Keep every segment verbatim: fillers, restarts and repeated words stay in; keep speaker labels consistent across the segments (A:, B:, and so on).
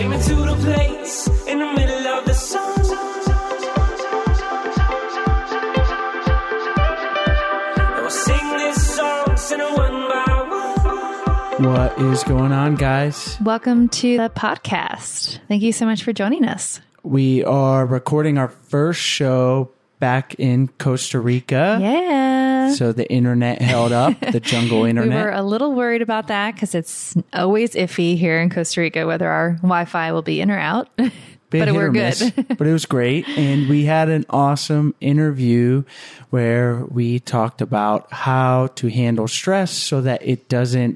A: Take me to the place in the middle of the sun. And we'll sing this song, sing it one by one.
B: What is going on, guys?
C: Welcome to the podcast. Thank you so much for joining us.
B: We are recording our first show back in Costa Rica.
C: Yeah.
B: So the internet held up, the jungle internet.
C: We were a little worried about that because it's always iffy here in Costa Rica whether our Wi-Fi will be in or out. But
B: hit
C: we're
B: or
C: good.
B: miss, but it was great. And we had an awesome interview where we talked about how to handle stress so that it doesn't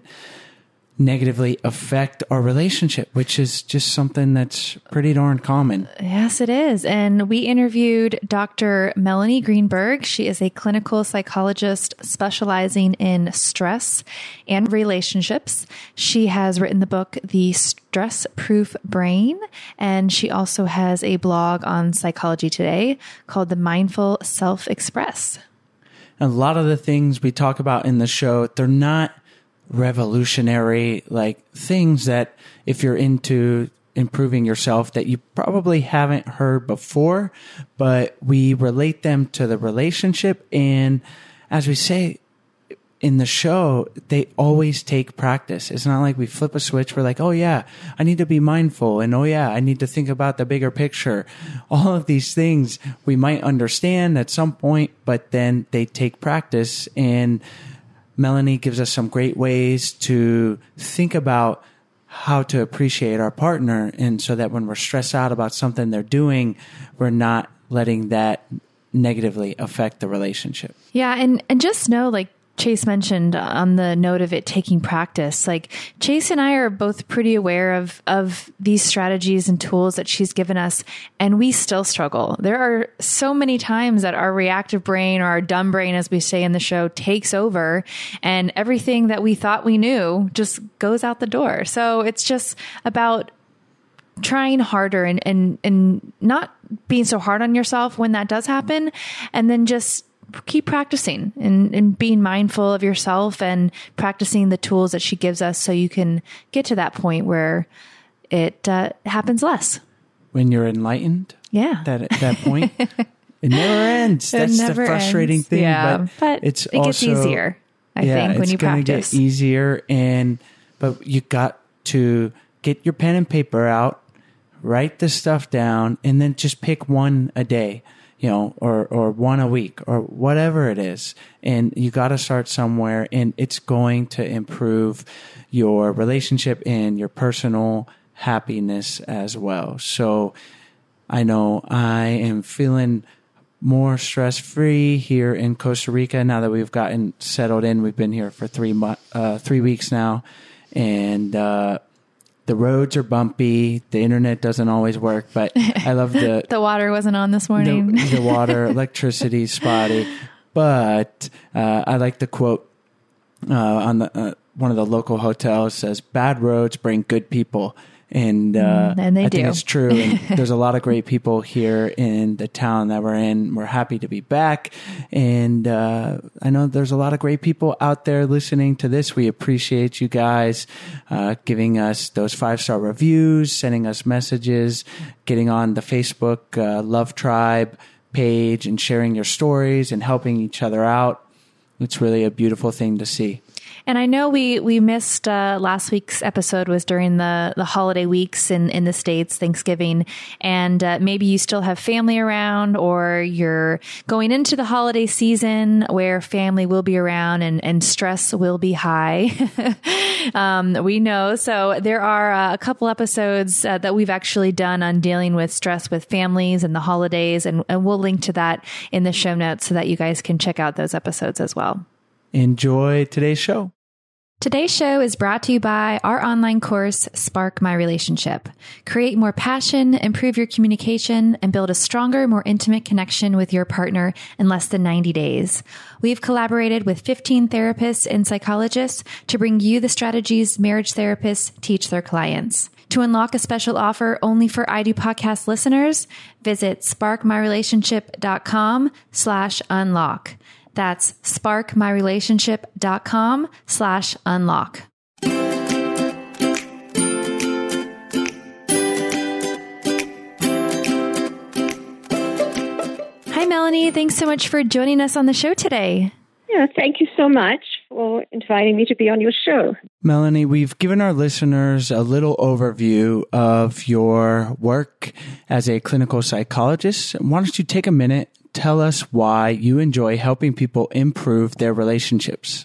B: negatively affect our relationship, which is just something that's pretty darn common.
C: Yes, it is. And we interviewed Doctor Melanie Greenberg. She is a clinical psychologist specializing in stress and relationships. She has written the book, The Stress Proof Brain, and she also has a blog on Psychology Today called The Mindful Self-Express.
B: A lot of the things we talk about in the show, they're not revolutionary, like things that if you're into improving yourself that you probably haven't heard before, but we relate them to the relationship. And as we say in the show, they always take practice. It's not like we flip a switch. We're like, oh yeah, I need to be mindful. And oh yeah, I need to think about the bigger picture. All of these things we might understand at some point, but then they take practice. And Melanie gives us some great ways to think about how to appreciate our partner. And so that when we're stressed out about something they're doing, we're not letting that negatively affect the relationship.
C: Yeah. And, and just know, like Chase mentioned on the note of it taking practice, like Chase and I are both pretty aware of, of these strategies and tools that she's given us, and we still struggle. There are so many times that our reactive brain, or our dumb brain, as we say in the show, takes over, and everything that we thought we knew just goes out the door. So it's just about trying harder and, and, and not being so hard on yourself when that does happen, and then just keep practicing and, and being mindful of yourself and practicing the tools that she gives us so you can get to that point where it uh, happens less.
B: When you're enlightened,
C: yeah,
B: that at that point, it never ends.
C: It
B: That's
C: never
B: the frustrating
C: ends.
B: thing.
C: Yeah,
B: but,
C: but
B: it's
C: it
B: also,
C: gets easier, I
B: yeah,
C: think, when you
B: it's gonna
C: practice.
B: Get easier, and but you got to get your pen and paper out, write the stuff down, and then just pick one a day. You know, or, or one a week or whatever it is. And you got to start somewhere, and it's going to improve your relationship and your personal happiness as well. So I know I am feeling more stress-free here in Costa Rica now that we've gotten settled in. We've been here for three mo- uh, three weeks now, and, uh, the roads are bumpy. The internet doesn't always work, but I love the...
C: the water wasn't on this morning.
B: The, the water, electricity spotty. But uh, I like the quote uh, on the uh, one of the local hotels says, bad roads bring good people. And, uh,
C: mm, and they
B: I
C: do.
B: think it's true. And there's a lot of great people here in the town that we're in. We're happy to be back. And uh, I know there's a lot of great people out there listening to this. We appreciate you guys uh, giving us those five-star reviews, sending us messages, getting on the Facebook uh, Love Tribe page and sharing your stories and helping each other out. It's really a beautiful thing to see.
C: And I know we, we missed, uh, last week's episode was during the, the holiday weeks in, in the States, Thanksgiving. And, uh, maybe you still have family around, or you're going into the holiday season where family will be around and, and stress will be high. um, we know. So there are uh, a couple episodes uh, that we've actually done on dealing with stress with families and the holidays. And, and we'll link to that in the show notes so that you guys can check out those episodes as well.
B: Enjoy today's show.
C: Today's show is brought to you by our online course, Spark My Relationship. Create more passion, improve your communication, and build a stronger, more intimate connection with your partner in less than ninety days. We've collaborated with fifteen therapists and psychologists to bring you the strategies marriage therapists teach their clients. To unlock a special offer only for I Do Podcast listeners, visit sparkmyrelationship.com slash unlock. That's sparkmyrelationship.com slash unlock. Melanie, thanks so much for joining us on the show today.
D: Yeah, thank you so much for inviting me to be on your show.
B: Melanie, we've given our listeners a little overview of your work as a clinical psychologist. Why don't you take a minute, tell us why you enjoy helping people improve their relationships?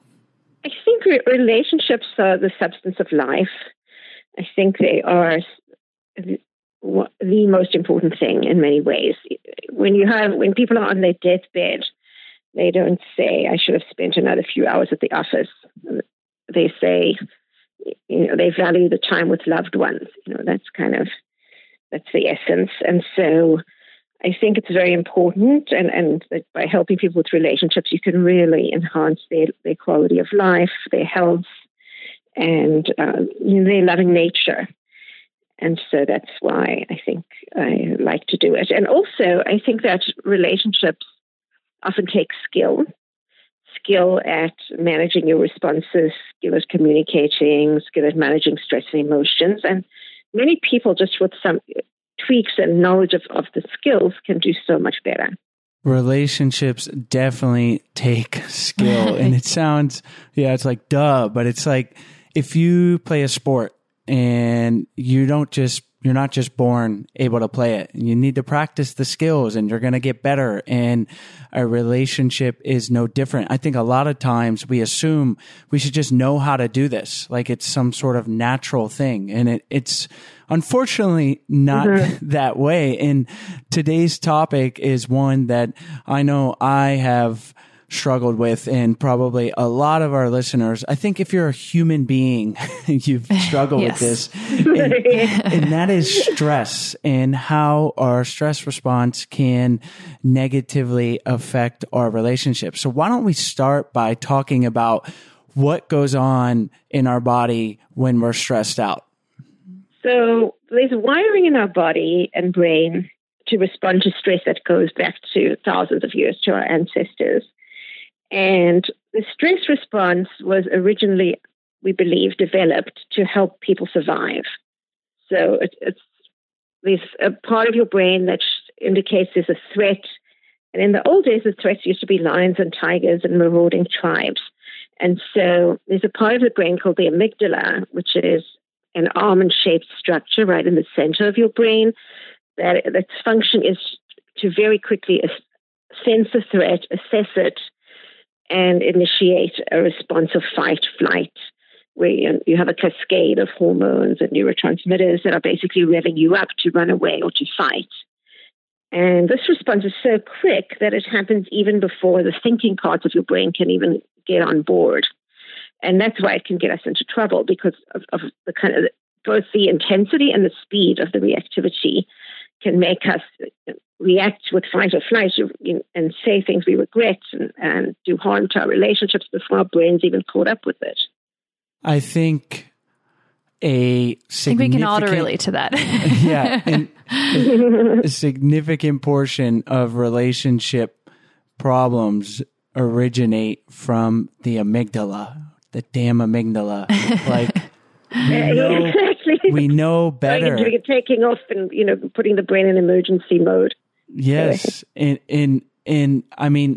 D: I think re- relationships are the substance of life. I think they are the, the most important thing in many ways. When you have, when people are on their deathbed, they don't say, I should have spent another few hours at the office. They say, you know, they value the time with loved ones. You know, that's kind of, that's the essence. And so I think it's very important. And, and that by helping people with relationships, you can really enhance their, their quality of life, their health, and uh, you know, their loving nature. And so that's why I think I like to do it. And also, I think that relationships often take skill, skill at managing your responses, skill at communicating, skill at managing stress and emotions. And many people, just with some tweaks and knowledge of, of the skills, can do so much better.
B: Relationships definitely take skill. And it sounds, yeah, it's like duh, but it's like if you play a sport and you don't just You're not just born able to play it. You need to practice the skills and you're going to get better. And a relationship is no different. I think a lot of times we assume we should just know how to do this. Like it's some sort of natural thing. And it, it's unfortunately not mm-hmm. that way. And today's topic is one that I know I have struggled with, and probably a lot of our listeners. I think if you're a human being, you've struggled
C: yes.
B: with this. And, and that is stress and how our stress response can negatively affect our relationships. So why don't we start by talking about what goes on in our body when we're stressed out?
D: So there's wiring in our body and brain to respond to stress that goes back to thousands of years, to our ancestors. And the stress response was originally, we believe, developed to help people survive. So it, it's there's a part of your brain that indicates there's a threat. And in the old days, the threats used to be lions and tigers and marauding tribes. And so there's a part of the brain called the amygdala, which is an almond-shaped structure right in the center of your brain, that its function is to very quickly sense the threat, assess it, and initiate a response of fight, flight, where you, you have a cascade of hormones and neurotransmitters that are basically revving you up to run away or to fight. And this response is so quick that it happens even before the thinking parts of your brain can even get on board. And that's why it can get us into trouble, because of, of the kind of both the intensity and the speed of the reactivity can make us react with fight or flight and say things we regret and, and do harm to our relationships before our brains even caught up with it.
B: I think a significant... I think we
C: can all relate to that.
B: yeah. And a significant portion of relationship problems originate from the amygdala, the damn amygdala. Like, we know,
D: exactly.
B: we know better.
D: You're taking off and, you know, putting the brain in emergency mode.
B: Yes. And, and, and I mean,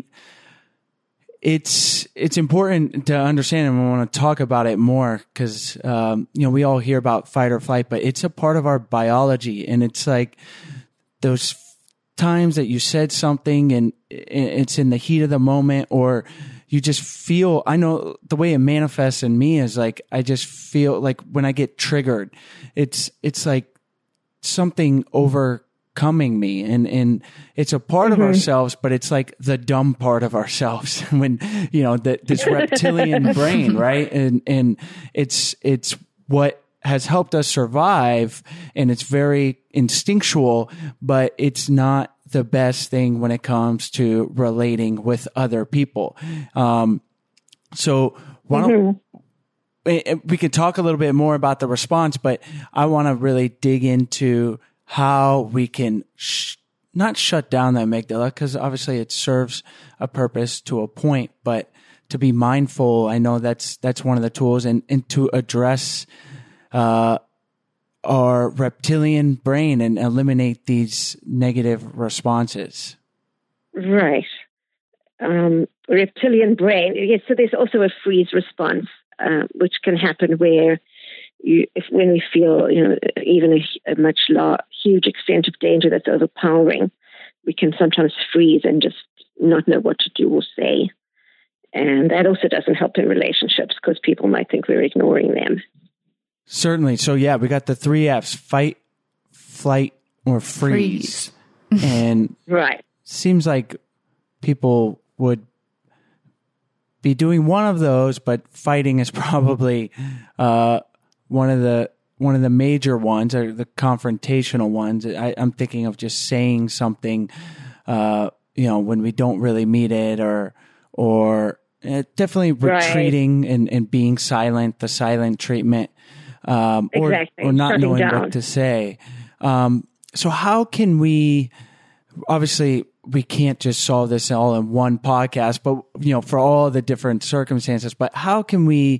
B: it's, it's important to understand, and we want to talk about it more because, um, you know, we all hear about fight or flight, but it's a part of our biology. And it's like those times that you said something and it's in the heat of the moment, or you just feel, I know the way it manifests in me is like, I just feel like when I get triggered, it's, it's like something overcoming me, and, and it's a part mm-hmm. of ourselves, but it's like the dumb part of ourselves when, you know, the, this reptilian brain, right? And, and it's, it's what has helped us survive, and it's very instinctual, but it's not the best thing when it comes to relating with other people. Um, so why don't mm-hmm. we could talk a little bit more about the response, but I want to really dig into how we can sh- not shut down the amygdala, because obviously it serves a purpose to a point, but to be mindful, I know that's, that's one of the tools, and, and to address, uh, our reptilian brain and eliminate these negative responses.
D: Right. Um, reptilian brain. Yes, so there's also a freeze response, uh, which can happen where you, if when we feel, you know, even a, a much large, huge extent of danger that's overpowering, we can sometimes freeze and just not know what to do or say. And that also doesn't help in relationships because people might think we're ignoring them.
B: Certainly. So yeah, we got the three F's: fight, flight, or freeze. freeze. And
D: right.
B: Seems like people would be doing one of those, but fighting is probably uh, one of the one of the major ones, or the confrontational ones. I, I'm thinking of just saying something, uh, you know, when we don't really mean it, or or uh, definitely retreating right. and, and being silent, the silent treatment, um,
D: exactly.
B: or or not
D: Shutting
B: knowing
D: down.
B: what to say. Um, so how can we? Obviously, we can't just solve this all in one podcast, but, you know, for all the different circumstances, but how can we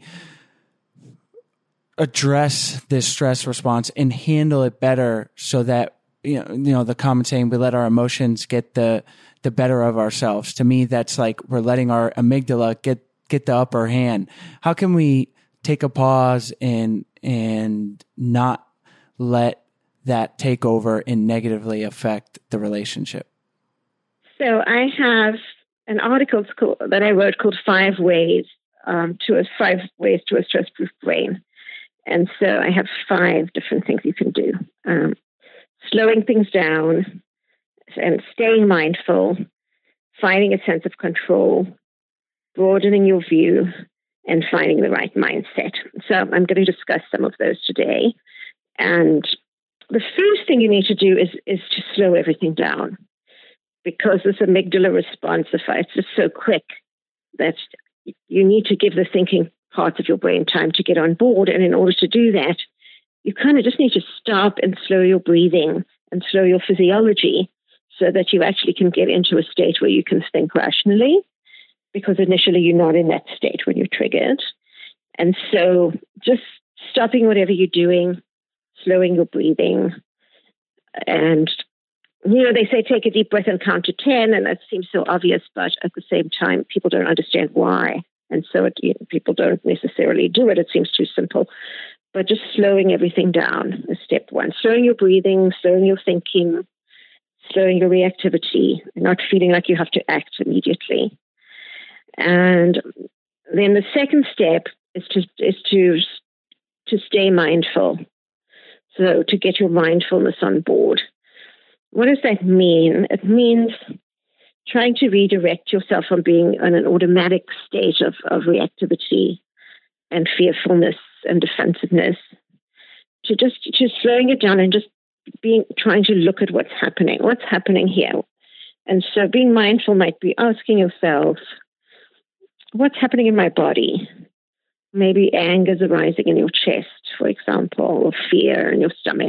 B: address this stress response and handle it better so that, you know, you know, the common saying, we let our emotions get the, the better of ourselves. To me, that's like we're letting our amygdala get, get the upper hand. How can we take a pause and, and not let that take over and negatively affect the relationship?
D: So I have an article that I wrote called Five Ways um, to a Five Ways to a Stress-Proof Brain. And so I have five different things you can do. Um, slowing things down and staying mindful, finding a sense of control, broadening your view, and finding the right mindset. So I'm going to discuss some of those today. And the first thing you need to do is, is to slow everything down, because this amygdala response, it's just so quick that you need to give the thinking parts of your brain time to get on board. And in order to do that, you kind of just need to stop and slow your breathing and slow your physiology so that you actually can get into a state where you can think rationally, because initially you're not in that state when you're triggered. And so just stopping whatever you're doing, slowing your breathing, and, you know, they say take a deep breath and count to ten, and that seems so obvious, but at the same time, people don't understand why. And so it, you know, people don't necessarily do it. It seems too simple. But just slowing everything down is step one. Slowing your breathing, slowing your thinking, slowing your reactivity, not feeling like you have to act immediately. And then the second step is to is to to stay mindful. So to get your mindfulness on board. What does that mean? It means trying to redirect yourself from being in an automatic state of, of reactivity and fearfulness and defensiveness to just to slowing it down and just being trying to look at what's happening. What's happening here? And so being mindful might be asking yourself, what's happening in my body? Maybe anger's arising in your chest, for example, or fear in your stomach.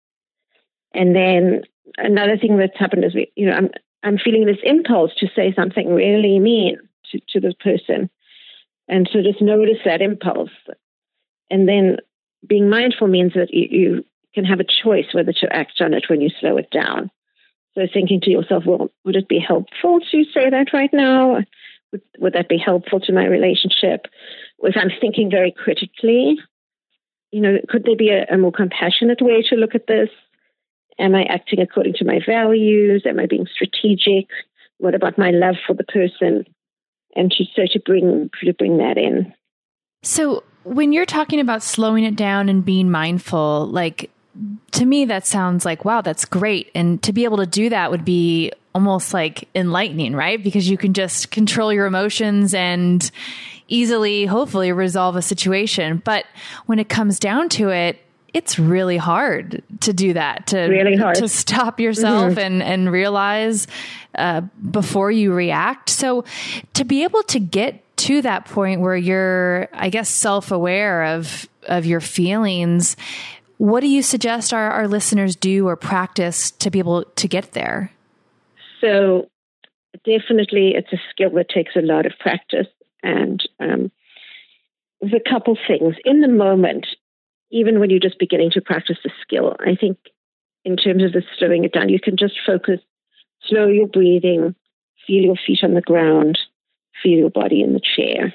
D: And then another thing that's happened is, we, you know, I'm I'm feeling this impulse to say something really mean to, to this person. And so just notice that impulse. And then being mindful means that you, you can have a choice whether to act on it when you slow it down. So thinking to yourself, well, would it be helpful to say that right now? Would, would that be helpful to my relationship? If I'm thinking very critically, you know, could there be a, a more compassionate way to look at this? Am I acting according to my values? Am I being strategic? What about my love for the person? And to, so to bring, to bring that in.
C: So when you're talking about slowing it down and being mindful, like, to me, that sounds like, wow, that's great. And to be able to do that would be almost like enlightening, right? Because you can just control your emotions and easily, hopefully, resolve a situation. But when it comes down to it, it's really hard to do that, to
D: really hard.
C: to stop yourself
D: mm-hmm.
C: and, and realize uh, before you react. So to be able to get to that point where you're, I guess, self-aware of, of your feelings, what do you suggest our, our listeners do or practice to be able to get there?
D: So definitely it's a skill that takes a lot of practice. And um, there's a couple things. In the moment, even when you're just beginning to practice the skill, I think in terms of the slowing it down, you can just focus, slow your breathing, feel your feet on the ground, feel your body in the chair.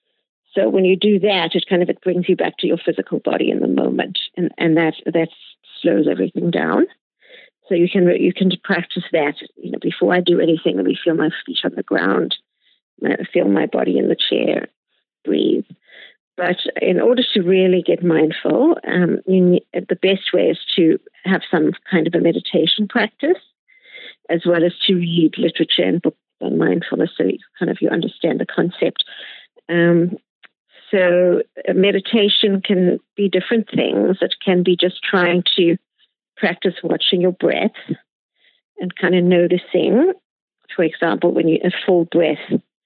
D: So when you do that, it kind of it brings you back to your physical body in the moment, and and that that slows everything down. So you can you can practice that. You know, before I do anything, let me feel my feet on the ground, feel my body in the chair, breathe. But in order to really get mindful, um, you need, the best way is to have some kind of a meditation practice, as well as to read literature and books on mindfulness, so you kind of you understand the concept. Um, so meditation can be different things. It can be just trying to practice watching your breath and kind of noticing. For example, when you a full breath,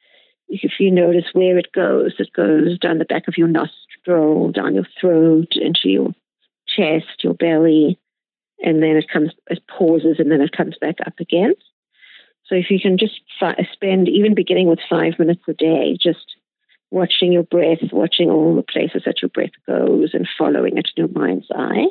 D: if you notice where it goes, it goes down the back of your nostril, down your throat, into your chest, your belly, and then it comes, it pauses, and then it comes back up again. So if you can just fi- spend, even beginning with five minutes a day, just watching your breath, watching all the places that your breath goes and following it in your mind's eye.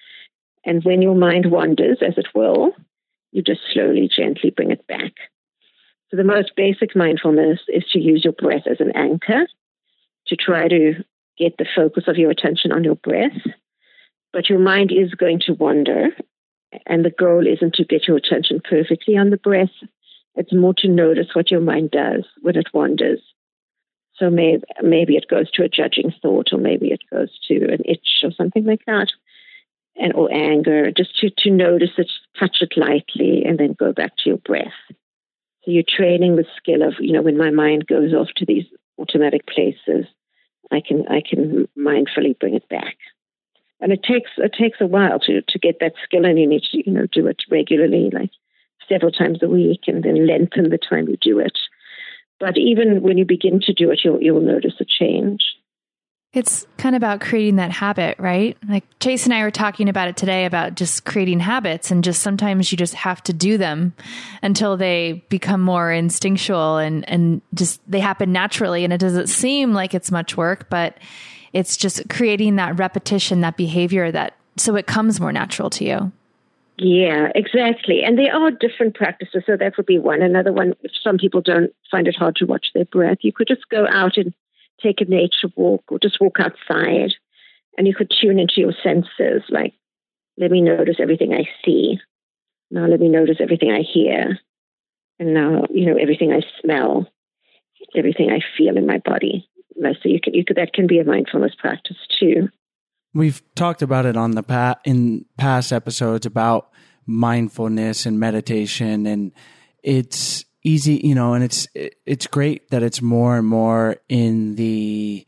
D: And when your mind wanders, as it will, you just slowly, gently bring it back. So the most basic mindfulness is to use your breath as an anchor, to try to get the focus of your attention on your breath. But your mind is going to wander, and the goal isn't to get your attention perfectly on the breath. It's more to notice what your mind does when it wanders. So maybe, maybe it goes to a judging thought, or maybe it goes to an itch or something like that, and or anger, just to, to notice it, touch it lightly, and then go back to your breath. So you're training the skill of, you know, when my mind goes off to these automatic places, I can I can mindfully bring it back. And it takes it takes a while to, to get that skill, and you need to, you know, do it regularly, like several times a week, and then lengthen the time you do it. But even when you begin to do it, you'll you'll notice a change.
C: It's kind of about creating that habit, right? Like Chase and I were talking about it today about just creating habits, and just sometimes you just have to do them until they become more instinctual and, and just they happen naturally. And it doesn't seem like it's much work, but it's just creating that repetition, that behavior, that so it comes more natural to you.
D: Yeah, exactly. And there are different practices. So that would be one. Another one, if some people don't find it hard to watch their breath, you could just go out and take a nature walk, or just walk outside, and you could tune into your senses. Like, let me notice everything I see. Now let me notice everything I hear. And now, you know, everything I smell, everything I feel in my body. So you could, you could, that can be a mindfulness practice too.
B: We've talked about it on the pa- in past episodes about mindfulness and meditation, and it's easy, you know, and it's it's great that it's more and more in the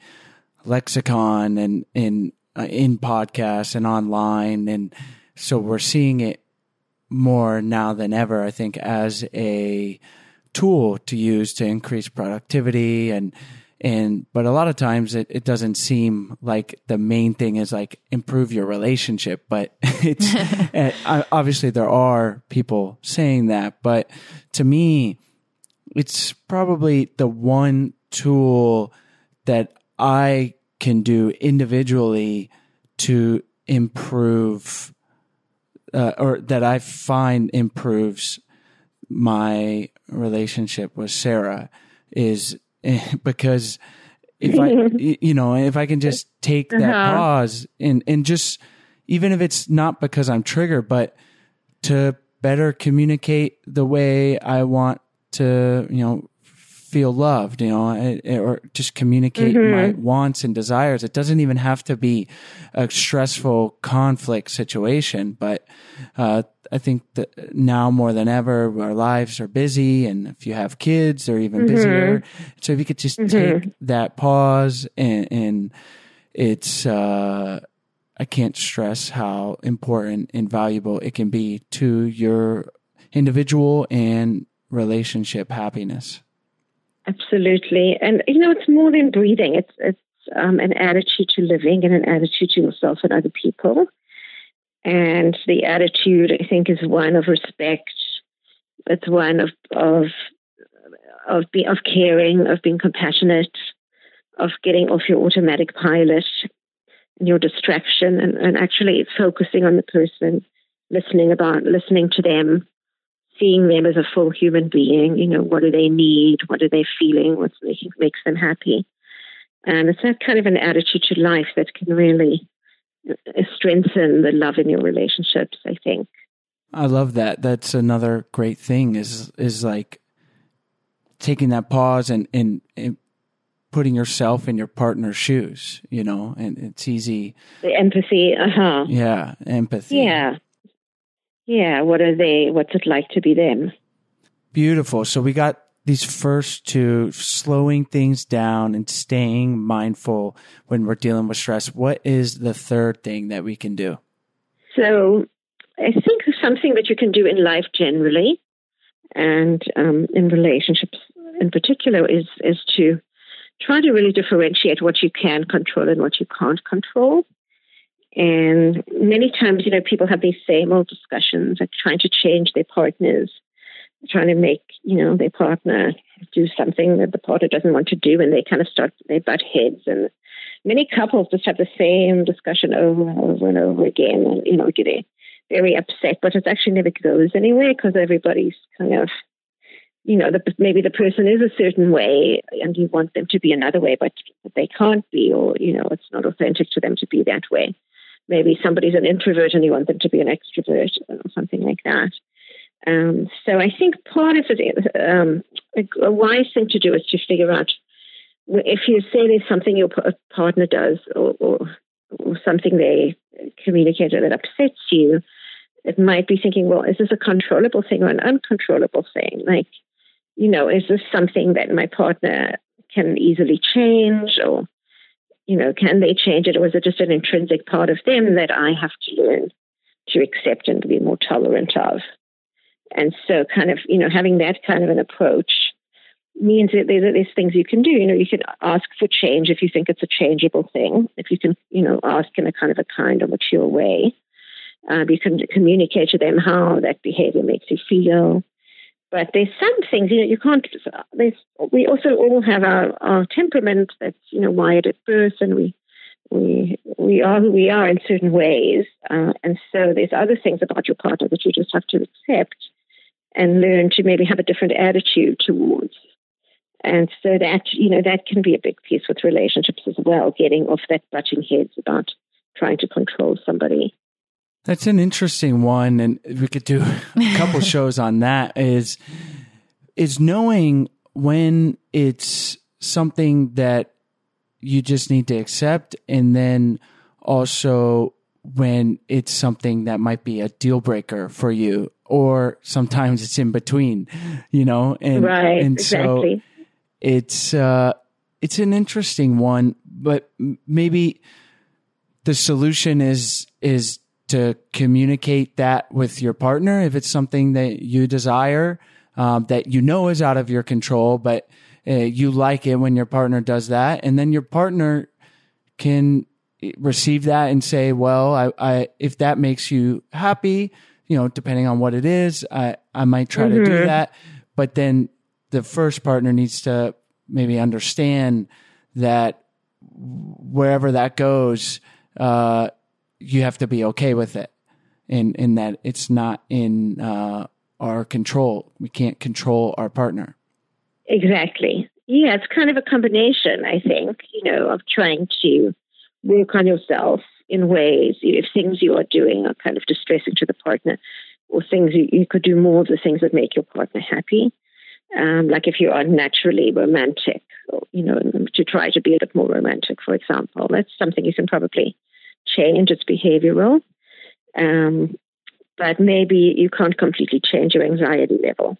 B: lexicon and in uh, in podcasts and online, and so we're seeing it more now than ever, I think, as a tool to use to increase productivity and and but a lot of times it, it doesn't seem like the main thing is like improve your relationship, but it's obviously there are people saying that, but to me it's probably the one tool that I can do individually to improve uh, or that I find improves my relationship with Sarah is because if I, you know, if I can just take that uh-huh. pause and, and just, even if it's not because I'm triggered, but to better communicate the way I want to, you know, feel loved, you know, or just communicate mm-hmm. my wants and desires. It doesn't even have to be a stressful conflict situation, but, uh, I think that now more than ever, our lives are busy, and if you have kids, they're even mm-hmm. busier. So if you could just mm-hmm. take that pause, and, and it's, uh, I can't stress how important and valuable it can be to your individual and relationship happiness.
D: Absolutely. And, you know, it's more than breathing. It's, it's um, an attitude to living and an attitude to yourself and other people. And the attitude, I think, is one of respect. It's one of of of be, of caring, of being compassionate, of getting off your automatic pilot and your distraction, and, and actually focusing on the person, listening about listening to them, seeing them as a full human being. You know, what do they need? What are they feeling? What making makes them happy? And it's that kind of an attitude to life that can really strengthen the love in your relationships, I think.
B: I love that. That's another great thing is is like taking that pause and, and, and putting yourself in your partner's shoes, you know, and it's easy.
D: The empathy, uh-huh.
B: Yeah, empathy.
D: Yeah. Yeah, what are they, what's it like to be them?
B: Beautiful. So we got these first two, slowing things down and staying mindful when we're dealing with stress. What is the third thing that we can do?
D: So I think something that you can do in life generally and um, in relationships in particular is is to try to really differentiate what you can control and what you can't control. And many times, you know, people have these same old discussions, like trying to change their partners, trying to make, you know, their partner do something that the partner doesn't want to do, and they kind of start, they butt heads. And many couples just have the same discussion over and over and over again, and, you know, get very upset, but it actually never goes anywhere because everybody's kind of, you know, the, maybe the person is a certain way and you want them to be another way, but, but they can't be, or, you know, it's not authentic to them to be that way. Maybe somebody's an introvert and you want them to be an extrovert or something like that. Um, so I think part of it is um, a, a wise thing to do is to figure out if you say there's something your partner does or, or, or something they communicate that upsets you, it might be thinking, well, is this a controllable thing or an uncontrollable thing? Like, you know, is this something that my partner can easily change, or, you know, can they change it? Or is it just an intrinsic part of them that I have to learn to accept and to be more tolerant of? And so kind of, you know, having that kind of an approach means that there's, there's things you can do. You know, you can ask for change if you think it's a changeable thing. If you can, you know, ask in a kind of a kind or mature way. Uh, you can communicate to them how that behavior makes you feel. But there's some things, you know, you can't, there's, we also all have our, our temperament that's, you know, wired at birth, and we we we are who we are in certain ways. Uh, and so there's other things about your partner that you just have to accept and learn to maybe have a different attitude towards. And so that, you know, that can be a big piece with relationships as well, getting off that butting heads about trying to control somebody.
B: That's an interesting one, and we could do a couple shows on that, is is knowing when it's something that you just need to accept, and then also when it's something that might be a deal breaker for you, or sometimes it's in between, you know? And,
D: right,
B: and
D: exactly.
B: So it's, uh, it's an interesting one, but maybe the solution is, is to communicate that with your partner if it's something that you desire, um, that you know is out of your control, but uh, you like it when your partner does that. And then your partner can receive that and say, well, I, I if that makes you happy, you know, depending on what it is, I, I might try mm-hmm. to do that. But then the first partner needs to maybe understand that wherever that goes, uh, you have to be okay with it, and in, in that it's not in uh, our control. We can't control our partner. Exactly.
D: Yeah, it's kind of a combination, I think, you know, of trying to work on yourself in ways, if things you are doing are kind of distressing to the partner, or things you, you could do more of the things that make your partner happy. Um, like if you are naturally romantic, or, you know, to try to be a bit more romantic, for example, that's something you can probably change. It's behavioral. Um, but maybe you can't completely change your anxiety level.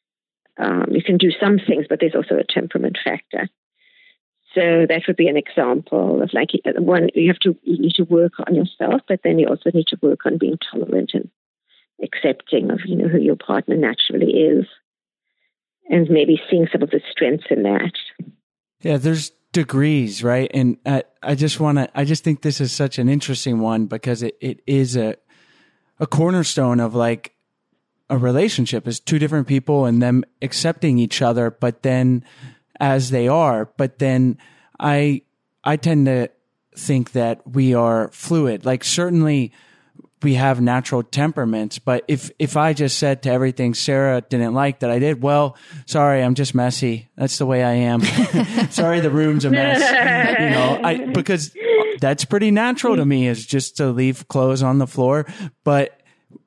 D: Um, you can do some things, but there's also a temperament factor. So that would be an example of like one, you have to, you need to work on yourself, but then you also need to work on being tolerant and accepting of, you know, who your partner naturally is, and maybe seeing some of the strengths in that.
B: Yeah, there's degrees, right? And I, I just want to, I just think this is such an interesting one because it, it is a, a cornerstone of like a relationship is two different people and them accepting each other, but then as they are, but then I, I tend to think that we are fluid. Like certainly we have natural temperaments. But if, if I just said to everything Sarah didn't like that I did, well, sorry, I'm just messy. That's the way I am. Sorry, the room's a mess. You know, I, because that's pretty natural to me, is just to leave clothes on the floor. But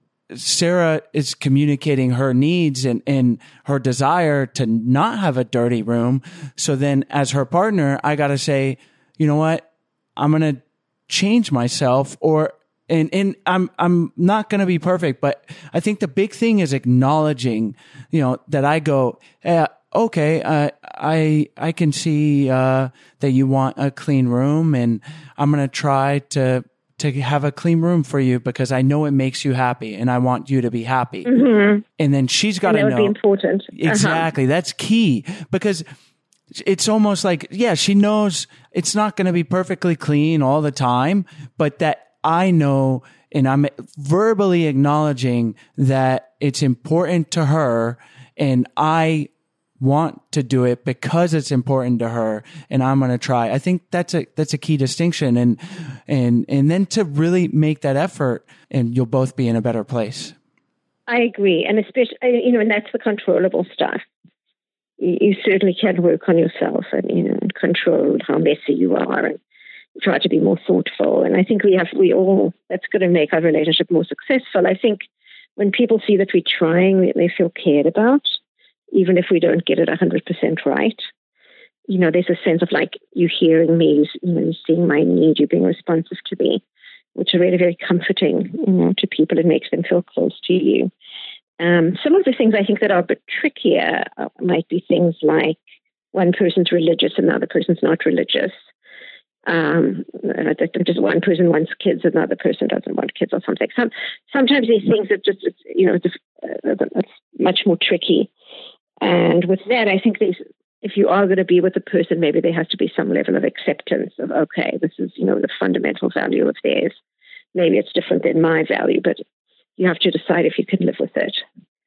B: Sarah is communicating her needs and, and her desire to not have a dirty room. So then as her partner, I got to say, you know what? I'm going to change myself, or And and I'm I'm not going to be perfect, but I think the big thing is acknowledging, you know, that I go, eh, okay, uh, I I can see uh, that you want a clean room, and I'm going to try to to have a clean room for you because I know it makes you happy, and I want you to be happy. Mm-hmm. And then she's got to know.
D: That would be important.
B: Exactly, uh-huh. That's key, because it's almost like, yeah, she knows it's not going to be perfectly clean all the time, but that I know, and I'm verbally acknowledging that it's important to her, and I want to do it because it's important to her, and I'm going to try. I think that's a that's a key distinction, and and and then to really make that effort, and you'll both be in a better place.
D: I agree, and especially, you know, and that's the controllable stuff. You, you certainly can work on yourself, and you know, and control how messy you are, and try to be more thoughtful. And I think we have, we all, that's going to make our relationship more successful. I think when people see that we're trying, they feel cared about, even if we don't get it one hundred percent right. You know, there's a sense of like, you hearing me, you know, seeing my need, you being responsive to me, which are really very comforting, you know, to people. It makes them feel close to you. Um, some of the things I think that are a bit trickier uh, might be things like one person's religious and the other person's not religious. Um, just one person wants kids, another person doesn't want kids, or something. Some sometimes these things are just, you know, it's, it's much more tricky. And with that, I think these, if you are going to be with a person, maybe there has to be some level of acceptance of, okay, this is, you know, the fundamental value of theirs. Maybe it's different than my value, but you have to decide if you can live with it.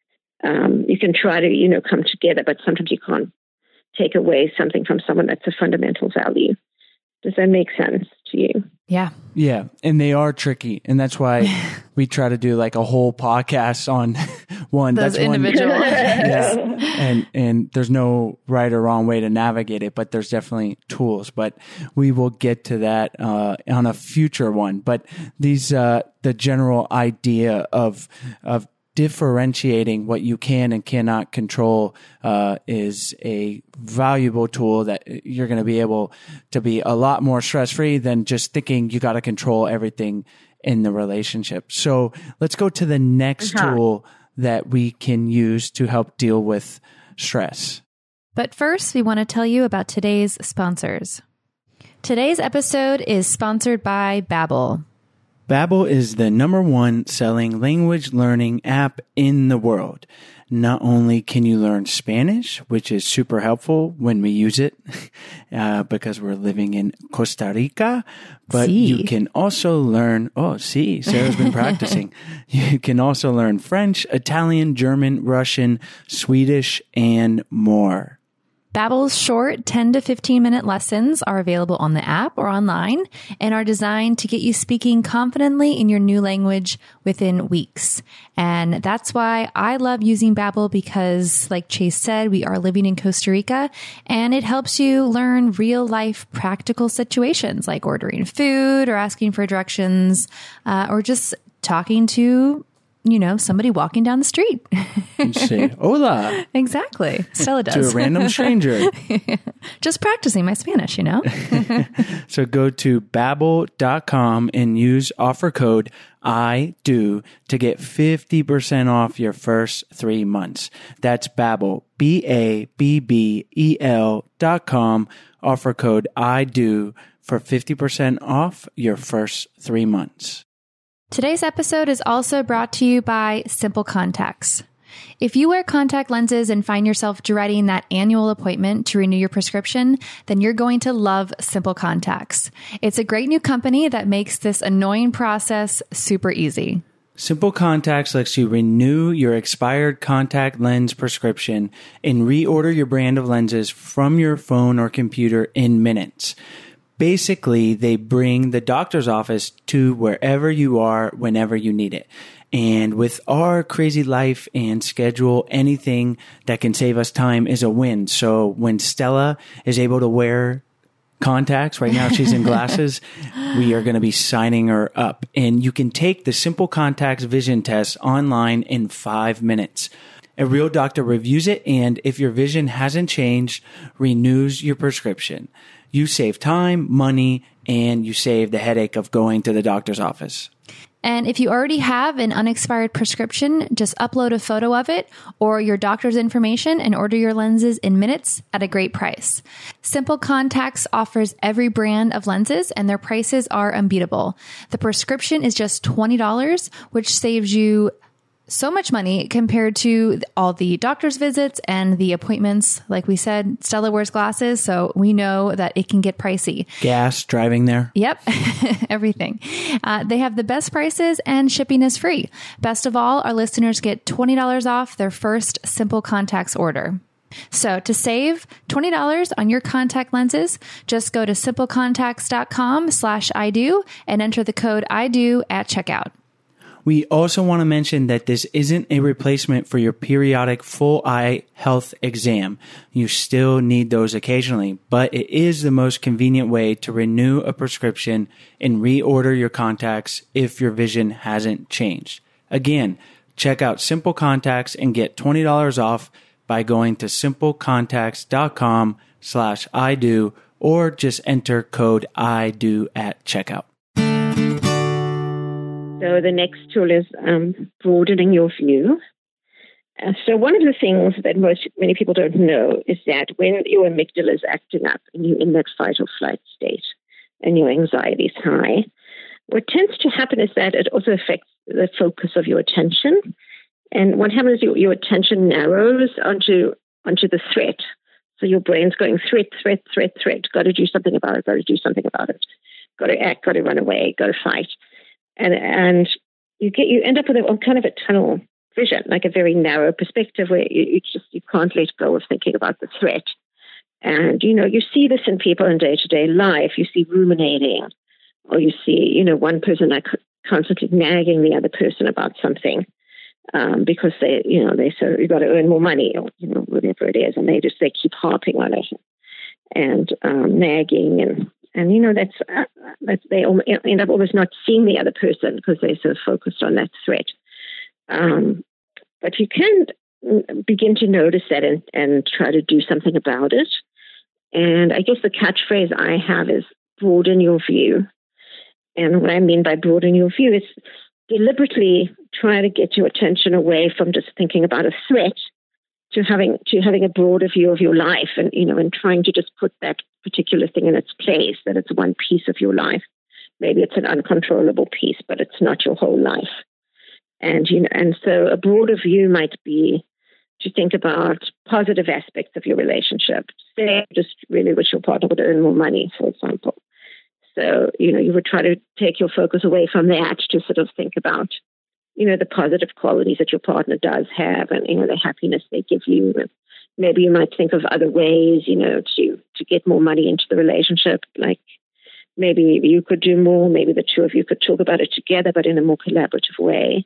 D: Um, you can try to, you know, come together, but sometimes you can't take away something from someone that's a fundamental value. Does that make sense to you?
C: Yeah.
B: Yeah. And they are tricky. And that's why we try to do like a whole podcast on one.
C: Those
B: that's
C: individual.
B: One, yeah. And, and there's no right or wrong way to navigate it, but there's definitely tools, but we will get to that, uh, on a future one. But these, uh, the general idea of, of, differentiating what you can and cannot control uh, is a valuable tool that you're going to be able to be a lot more stress-free than just thinking you got to control everything in the relationship. So let's go to the next uh-huh. tool that we can use to help deal with stress.
C: But first, we want to tell you about today's sponsors. Today's episode is sponsored by Babbel.
B: Babbel is the number one selling language learning app in the world. Not only can you learn Spanish, which is super helpful when we use it uh, because we're living in Costa Rica, but sí. you can also learn, oh, see, sí, Sarah's been practicing. You can also learn French, Italian, German, Russian, Swedish, and more.
C: Babbel's short ten to fifteen minute lessons are available on the app or online and are designed to get you speaking confidently in your new language within weeks. And that's why I love using Babbel, because like Chase said, we are living in Costa Rica, and it helps you learn real life practical situations like ordering food or asking for directions, uh, or just talking to you know, somebody walking down the street.
B: And say, hola.
C: Exactly. Stella does.
B: To a random stranger.
C: Just practicing my Spanish, you know?
B: So go to babbel dot com and use offer code I do to get fifty percent off your first three months. That's Babbel, B A B B E L dot com, offer code I do for fifty percent off your first three months.
C: Today's episode is also brought to you by Simple Contacts. If you wear contact lenses and find yourself dreading that annual appointment to renew your prescription, then you're going to love Simple Contacts. It's a great new company that makes this annoying process super easy.
B: Simple Contacts lets you renew your expired contact lens prescription and reorder your brand of lenses from your phone or computer in minutes. basically they bring the doctor's office to wherever you are, whenever you need it. And with our crazy life and schedule, anything that can save us time is a win. So when Stella is able to wear contacts, right now she's in glasses, we are going to be signing her up. And you can take the Simple Contacts vision test online in five minutes. A real doctor reviews it, and if your vision hasn't changed, renews your prescription. You save time, money, and you save the headache of going to the doctor's office.
C: And if you already have an unexpired prescription, just upload a photo of it or your doctor's information and order your lenses in minutes at a great price. Simple Contacts offers every brand of lenses and their prices are unbeatable. The prescription is just twenty dollars, which saves you so much money compared to all the doctor's visits and the appointments. Like we said, Stella wears glasses, so we know that it can get pricey.
B: Gas, driving there.
C: Yep, everything. Uh, they have the best prices and shipping is free. Best of all, our listeners get twenty dollars off their first Simple Contacts order. So to save twenty dollars on your contact lenses, just go to simplecontacts.com slash I do and enter the code I do at checkout.
B: We also want to mention that this isn't a replacement for your periodic full eye health exam. You still need those occasionally, but it is the most convenient way to renew a prescription and reorder your contacts if your vision hasn't changed. Again, check out Simple Contacts and get twenty dollars off by going to simplecontacts.com slash I do or just enter code I do at checkout.
D: So the next tool is um, broadening your view. Uh, so one of the things that most many people don't know is that when your amygdala is acting up and you're in that fight or flight state and your anxiety is high, what tends to happen is that it also affects the focus of your attention. And what happens is your, your attention narrows onto onto the threat. So your brain's going threat, threat, threat, threat. Got to do something about it. Got to do something about it. Got to act. Got to run away. Got to fight. And and you get you end up with a kind of a tunnel vision, like a very narrow perspective where you, you just you can't let go of thinking about the threat. And you know you see this in people in day to day life. You see ruminating, or you see you know one person like constantly nagging the other person about something um, because they you know they say you've got to earn more money or you know whatever it is, and they just they keep harping on it and um, nagging and. And, you know, that's, uh, that's they end up almost not seeing the other person because they're so focused on that threat. Um, but you can begin to notice that and, and try to do something about it. And I guess the catchphrase I have is broaden your view. And what I mean by broaden your view is deliberately try to get your attention away from just thinking about a threat to having to having a broader view of your life and, you know, and trying to just put that particular thing in its place, that it's one piece of your life. Maybe it's an uncontrollable piece, but it's not your whole life. And, you know, and so a broader view might be to think about positive aspects of your relationship. Say just really wish your partner would earn more money, for example. So, you know, you would try to take your focus away from that to sort of think about, you know, the positive qualities that your partner does have and, you know, the happiness they give you. And maybe you might think of other ways, you know, to, to get more money into the relationship. Like maybe you could do more, maybe the two of you could talk about it together, but in a more collaborative way.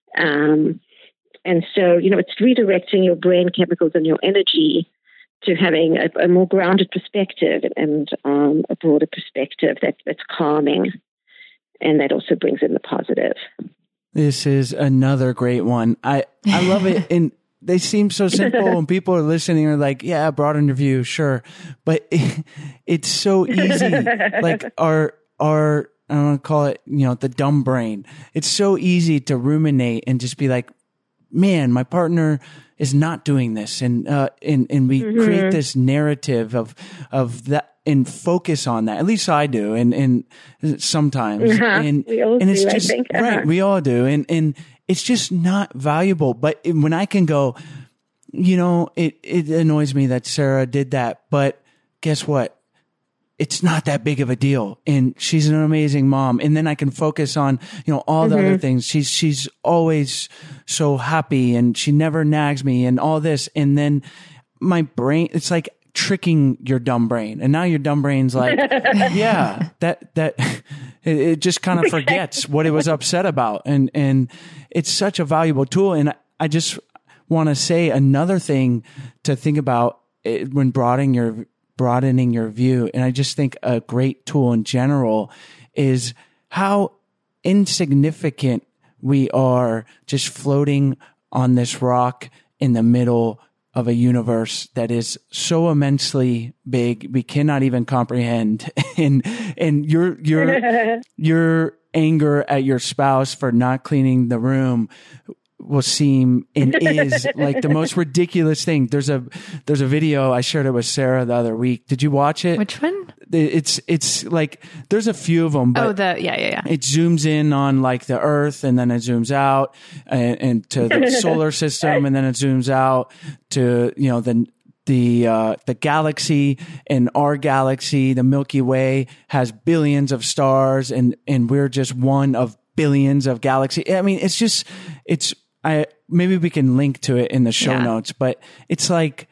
D: Um, and so, you know, it's redirecting your brain chemicals and your energy to having a, a more grounded perspective and um, a broader perspective that, that's calming. And that also brings in the positive.
B: This is another great one. I, I love it. And they seem so simple and people are listening are like, yeah, broaden your view. Sure. But it, it's so easy. Like our, our, I don't want to call it, you know, the dumb brain. It's so easy to ruminate and just be like, man, my partner is not doing this. And, uh, and, and we mm-hmm. create this narrative of, of that and focus on that. At least I do. And, and sometimes,
D: uh-huh.
B: and,
D: we all
B: and it's
D: do,
B: just,
D: I think. Uh-huh.
B: right. We all do. And, and it's just not valuable. But when I can go, you know, it, it annoys me that Sarah did that, but guess what? It's not that big of a deal. And she's an amazing mom. And then I can focus on, you know, all the mm-hmm. other things. She's, she's always so happy and she never nags me and all this. And then my brain, it's like tricking your dumb brain. And now your dumb brain's like, yeah, that, that, it, it just kind of forgets what it was upset about. And, and it's such a valuable tool. And I just want to say another thing to think about it, when broadening your, broadening your view. And I just think a great tool in general is how insignificant we are just floating on this rock in the middle of a universe that is so immensely big we cannot even comprehend. and and your your your anger at your spouse for not cleaning the room will seem and is like the most ridiculous thing. There's a there's a video I shared it with Sarah the other week. Did you watch it?
C: Which one?
B: It's it's like there's a few of them. But
C: oh, the yeah yeah yeah.
B: It zooms in on like the Earth, and then it zooms out and, and to the solar system, and then it zooms out to you know the the uh, the galaxy. And our galaxy, the Milky Way, has billions of stars, and and we're just one of billions of galaxies. I mean, it's just it's. I maybe we can link to it in the show
C: yeah.
B: notes, but it's like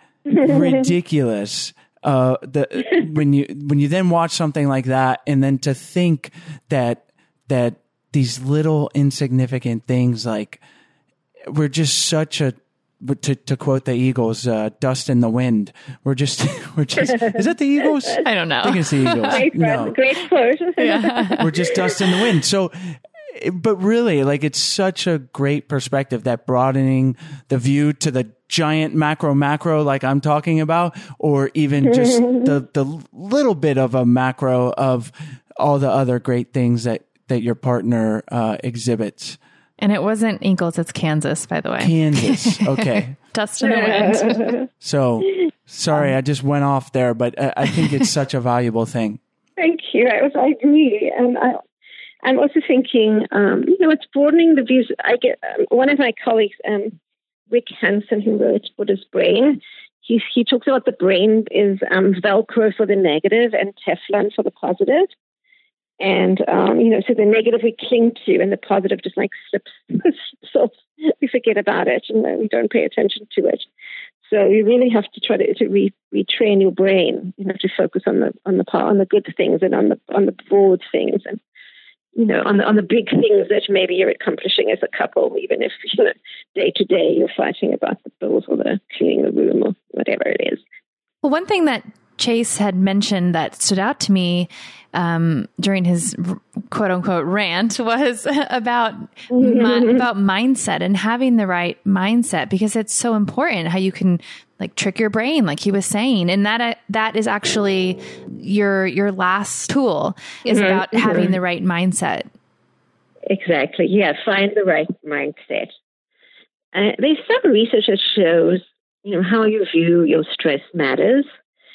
B: ridiculous. Uh, the when you when you then watch something like that, and then to think that that these little insignificant things, like we're just such a to to quote the Eagles, uh, dust in the wind. We're just we're just is that the Eagles?
C: I don't know.
B: I think it's the Eagles.
D: Great,
B: no.
D: great quote.
C: Yeah.
B: We're just dust in the wind. So. But really, like, it's such a great perspective that broadening the view to the giant macro macro, like I'm talking about, or even just the, the little bit of a macro of all the other great things that, that your partner uh, exhibits.
C: And it wasn't Eagles, it's Kansas, by the way.
B: Kansas. Okay.
C: Dust in the wind.
B: So, sorry, I just went off there, but I, I think it's such a valuable thing.
D: Thank you. I, was, I agree. And I, I'm also thinking, um, you know, it's broadening the views. I get um, one of my colleagues, um, Rick Hansen, who wrote Buddha's Brain. He he talks about the brain is um, Velcro for the negative and Teflon for the positive. And um, you know, so the negative we cling to, and the positive just like slips. So we forget about it, and we don't pay attention to it. So you really have to try to, to re, retrain your brain. You have to focus on the on the on the good things and on the on the broad things, and you know, on the on the big things that maybe you're accomplishing as a couple, even if, you know, day to day you're fighting about the bills or the cleaning the room or whatever it is.
C: Well, one thing that Chase had mentioned that stood out to me um, during his quote unquote rant was about mi- about mindset and having the right mindset, because it's so important how you can like trick your brain, like he was saying, and that uh, that is actually your your last tool is mm-hmm, about mm-hmm. having the right mindset.
D: Exactly. Yeah, find the right mindset. Uh, there's some research that shows, you know, how you view your stress matters.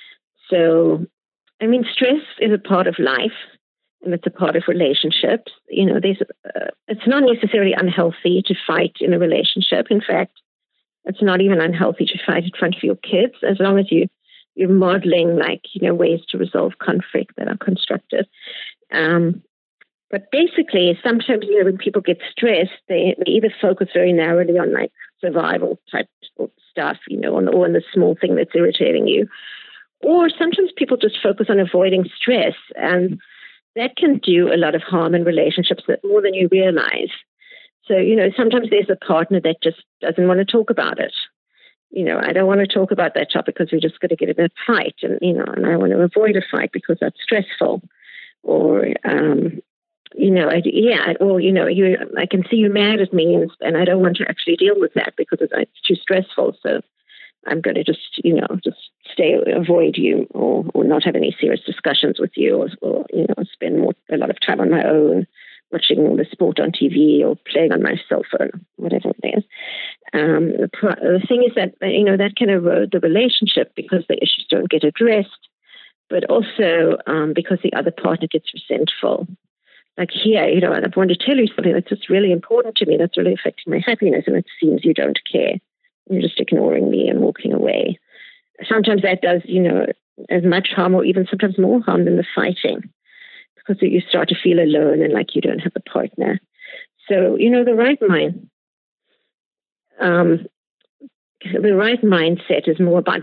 D: So, I mean, stress is a part of life, and it's a part of relationships. You know, there's uh, it's not necessarily unhealthy to fight in a relationship. In fact, it's not even unhealthy to fight in front of your kids, as long as you, you're modeling, like, you know, ways to resolve conflict that are constructive. Um, but basically, sometimes, you know, when people get stressed, they, they either focus very narrowly on, like, survival type stuff, you know, on, or on the small thing that's irritating you. Or sometimes people just focus on avoiding stress, and that can do a lot of harm in relationships, that more than you realize. So, you know, sometimes there's a partner that just doesn't want to talk about it. You know, I don't want to talk about that topic because we're just going to get in a fight, and, you know, and I want to avoid a fight because that's stressful. Or, um, you know, I, yeah, or, you know, you, I can see you're mad at me, and, and I don't want to actually deal with that because it's, it's too stressful. So I'm going to just, you know, just stay, avoid you, or, or not have any serious discussions with you, or, or you know, spend more, a lot of time on my own, watching the sport on T V or playing on my cell phone, whatever it is. Um, the, the thing is that, you know, that can erode the relationship because the issues don't get addressed, but also um, because the other partner gets resentful. Like here, you know, I want to tell you something that's just really important to me, that's really affecting my happiness, and it seems you don't care. You're just ignoring me and walking away. Sometimes that does, you know, as much harm or even sometimes more harm than the fighting, because you start to feel alone and like you don't have a partner. So, you know, the right mind, um, the right mindset is more about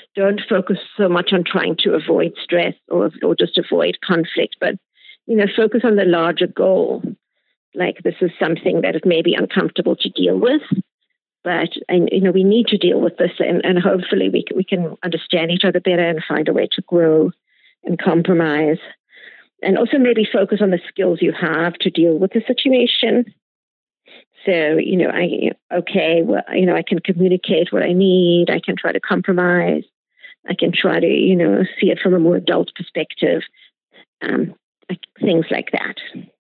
D: don't focus so much on trying to avoid stress or, or just avoid conflict, but, you know, focus on the larger goal. Like, this is something that it may be uncomfortable to deal with, but, and, you know, we need to deal with this, and, and hopefully we can, we can understand each other better and find a way to grow and compromise. And also maybe focus on the skills you have to deal with the situation. So, you know, I, okay, well, you know, I can communicate what I need. I can try to compromise. I can try to, you know, see it from a more adult perspective. Um, things like that.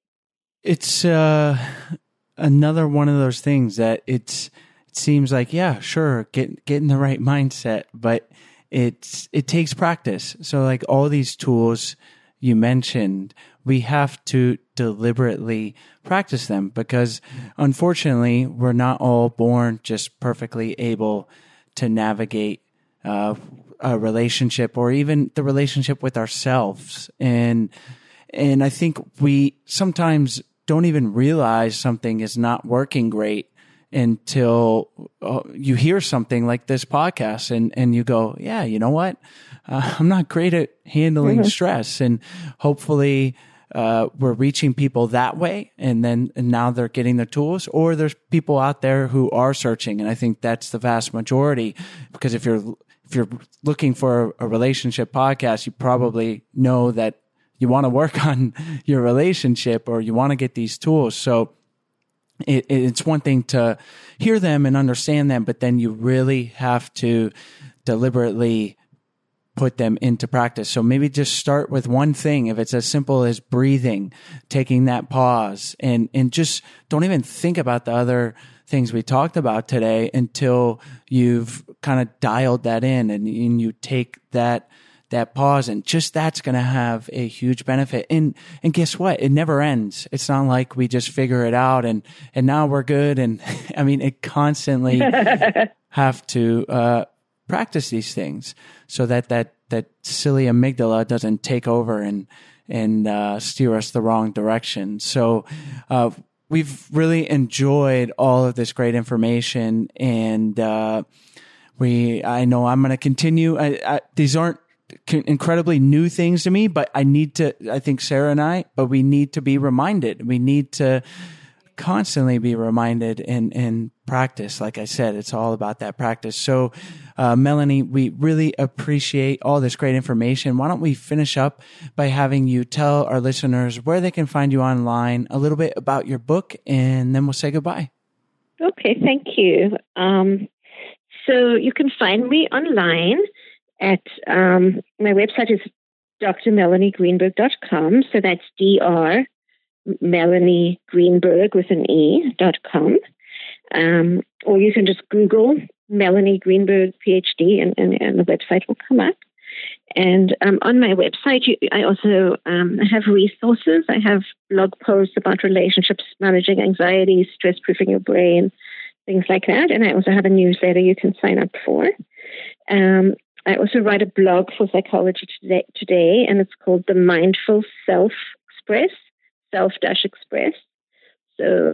B: It's uh, another one of those things that it's, it seems like, yeah, sure, get, get in the right mindset, but it's, it takes practice. So like all these tools you mentioned, we have to deliberately practice them because unfortunately we're not all born just perfectly able to navigate uh, a relationship or even the relationship with ourselves. And, and I think we sometimes don't even realize something is not working great until uh, you hear something like this podcast and, and you go, yeah, you know what? Uh, I'm not great at handling mm-hmm. stress, and hopefully uh, we're reaching people that way. And then and now they're getting the tools, or there's people out there who are searching. And I think that's the vast majority, because if you're, if you're looking for a relationship podcast, you probably know that you want to work on your relationship or you want to get these tools. So it, it's one thing to hear them and understand them, but then you really have to deliberately put them into practice. So maybe just start with one thing. If it's as simple as breathing, taking that pause, and, and just don't even think about the other things we talked about today until you've kind of dialed that in and, and you take that that pause, and just that's going to have a huge benefit. And, and guess what? It never ends. It's not like we just figure it out and, and now we're good. And I mean, it constantly have to, uh, practice these things so that, that, that silly amygdala doesn't take over and, and, uh, steer us the wrong direction. So, uh, we've really enjoyed all of this great information, and, uh, we, I know I'm going to continue. I, I, these aren't incredibly new things to me, but I need to, I think Sarah and I, but we need to be reminded. We need to constantly be reminded and, and practice. Like I said, it's all about that practice. So, uh, Melanie, we really appreciate all this great information. Why don't we finish up by having you tell our listeners where they can find you online, a little bit about your book, and then we'll say goodbye.
D: Okay, thank you. Um, so you can find me online at, um, my website is d r melanie greenberg dot com. So that's D R Melanie Greenberg with an E dot com. Um, or you can just Google Melanie Greenberg PhD and, and, and the website will come up. And um, on my website, you, I also um, have resources. I have blog posts about relationships, managing anxiety, stress-proofing your brain, things like that. And I also have a newsletter you can sign up for. Um, I also write a blog for Psychology Today, today and it's called The Mindful Self Express, Self-Express. So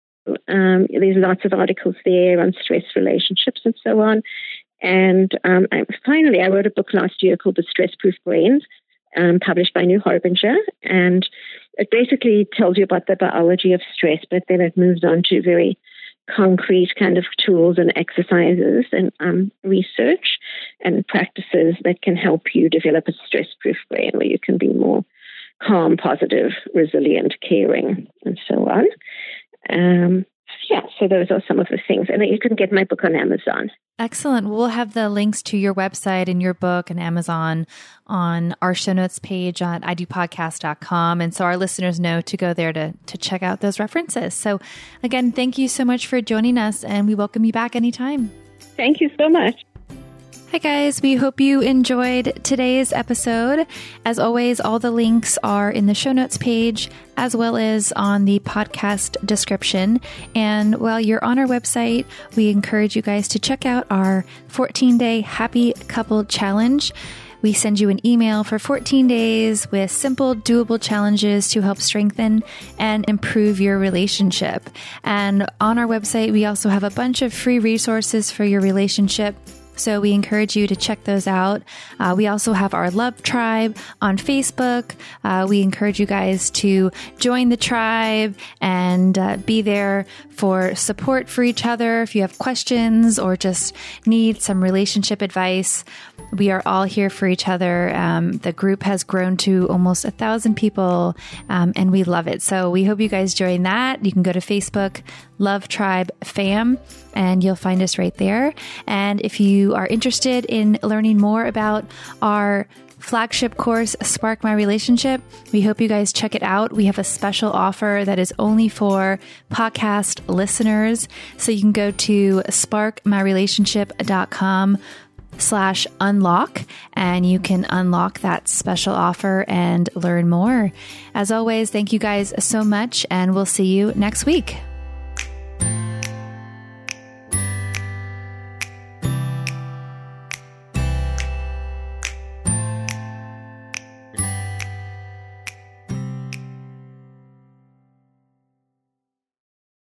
D: um, there's lots of articles there on stress, relationships, and so on. And um, I, finally, I wrote a book last year called The Stress-Proof Brain, um, published by New Harbinger. And it basically tells you about the biology of stress, but then it moves on to very concrete kind of tools and exercises and um, research and practices that can help you develop a stress-proof brain where you can be more calm, positive, resilient, caring, and so on. Um, yeah, so those are some of the things. And you can get my book on Amazon.
C: Excellent. We'll have the links to your website and your book and Amazon on our show notes page on i do podcast dot com. And so our listeners know to go there to, to check out those references. So again, thank you so much for joining us, and we welcome you back anytime.
D: Thank you so much.
C: Hi guys, we hope you enjoyed today's episode. As always, all the links are in the show notes page as well as on the podcast description. And while you're on our website, we encourage you guys to check out our fourteen-day Happy Couple Challenge. We send you an email for fourteen days with simple, doable challenges to help strengthen and improve your relationship. And on our website, we also have a bunch of free resources for your relationship. So we encourage you to check those out. Uh, we also have our Love Tribe on Facebook. Uh, we encourage you guys to join the tribe and uh, be there for support for each other. If you have questions or just need some relationship advice, we are all here for each other. Um, the group has grown to almost a thousand people, um, and we love it. So we hope you guys join that. You can go to Facebook, Love Tribe Fam, and you'll find us right there. And if you are interested in learning more about our flagship course, Spark My Relationship, we hope you guys check it out. We have a special offer that is only for podcast listeners. So you can go to spark my relationship dot com slash unlock, and you can unlock that special offer and learn more. As always, thank you guys so much, and we'll see you next week.